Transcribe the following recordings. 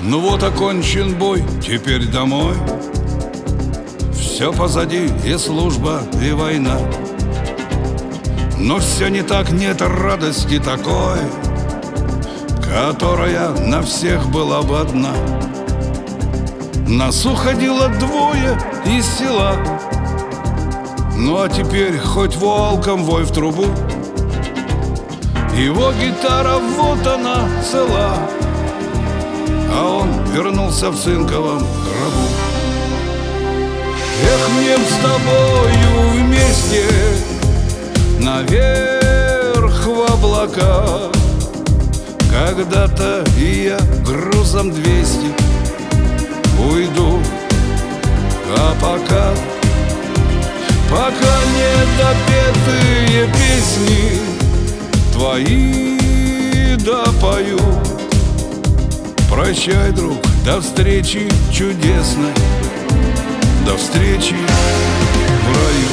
Ну вот окончен бой, теперь домой. Все позади, и служба, и война. Но все не так, нет радости такой, которая на всех была бы одна. Нас уходило двое из села. Ну а теперь хоть волком вой в трубу. Его гитара, вот она цела, а он вернулся в цинковом гробу. Эх, мне б с тобою вместе наверх в облака. Когда-то и я грузом 200 уйду, а пока недопетые песни твои допою. Прощай, друг, до встречи чудесной, до встречи в раю.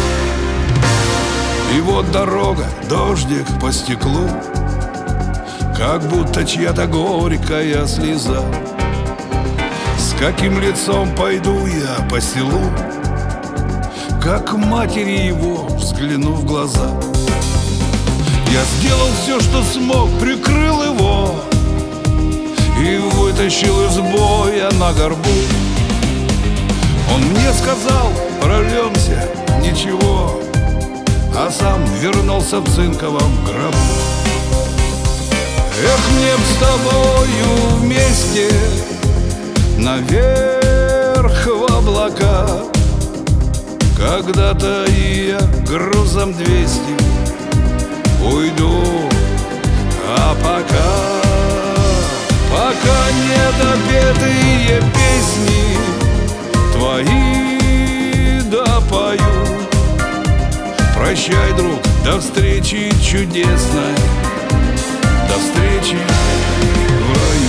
И вот дорога, дождик по стеклу, как будто чья-то горькая слеза. С каким лицом пойду я по селу, как матери его взгляну в глаза. Я сделал все, что смог, прикрыл его и вытащил из боя на горбу. Он мне сказал: прорвемся, ничего, а сам вернулся в цинковом гробу. Эх, мне б с тобою вместе наверх в облака. Когда-то и я грузом 200 уйду, а пока недопетые песни твои допою. Прощай, друг, до встречи чудесной, до встречи в раю.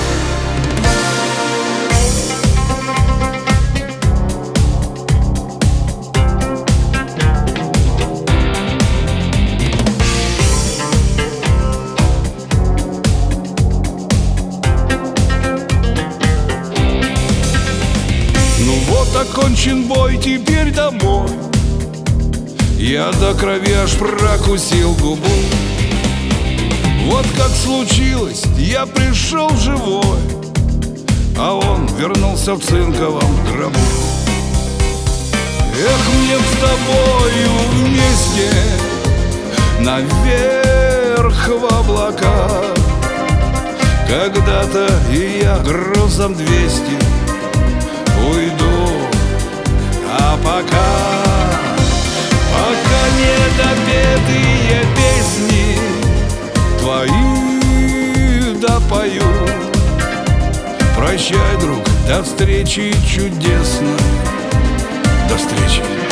Окончен бой, теперь домой. Я до крови аж прокусил губу. Вот как случилось, я пришел живой, а он вернулся в цинковом гробу. Эх, мне с тобою вместе наверх в облака. Когда-то и я грузом 200 уйду, а пока недопетые песни твои допою. Прощай, друг, до встречи чудесной, до встречи.